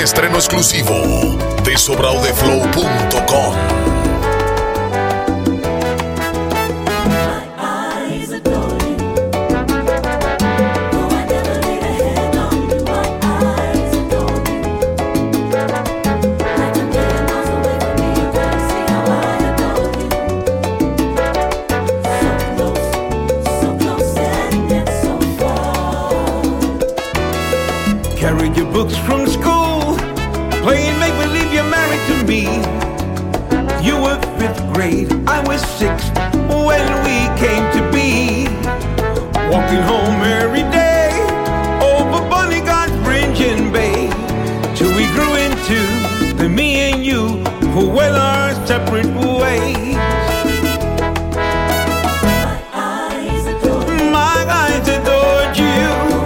estreno exclusivo de sobraudeflow.com. Carried your books from school, playing make-believe you're married to me. You were 5th grade, I was 6th when we came to be. Walking home every day, over Bonnie-God's Bridge in Bay, till we grew into the me and you who went our separate ways. My eyes adored you.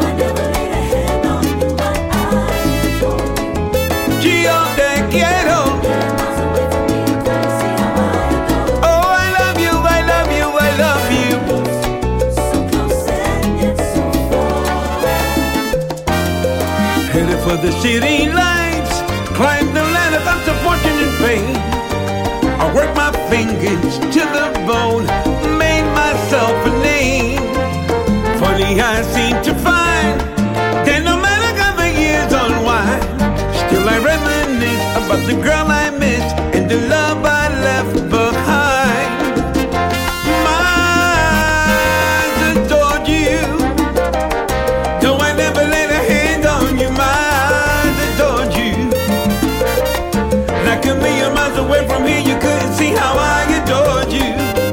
Headed for the city lights, climbed the ladder up to fortune and fame. I worked my fingers to the bone, made myself a name. Funny I seem to find that no matter how the years unwind, still I reminisce about the girl I missed and the love I left behind. My eyes adored you, though I never laid a hand on you. My eyes adored you. Like a million miles away from here, you couldn't see how I adored you.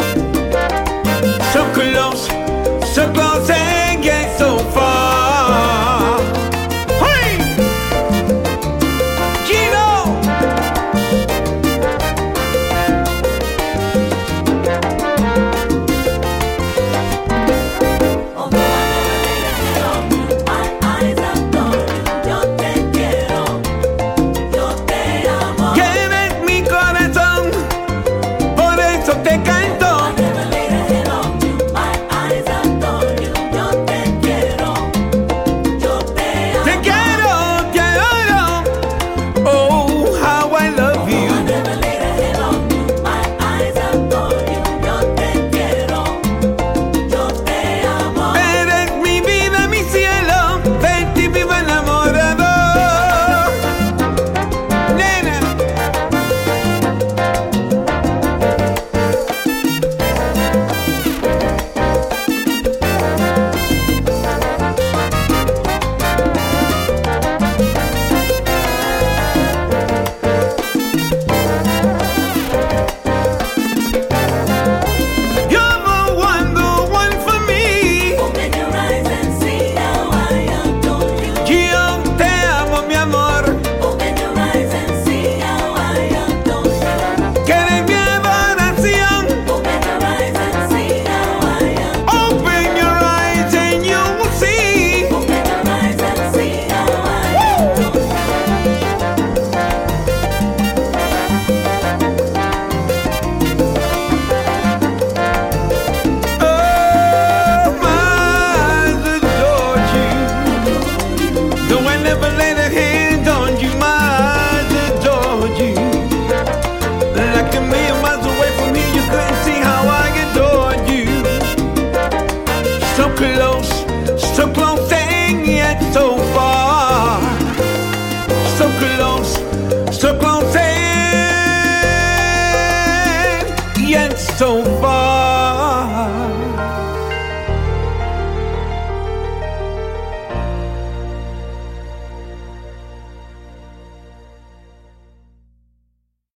So close and yet so far. Hey! Gino! So close and yet so far. So close and yet so far.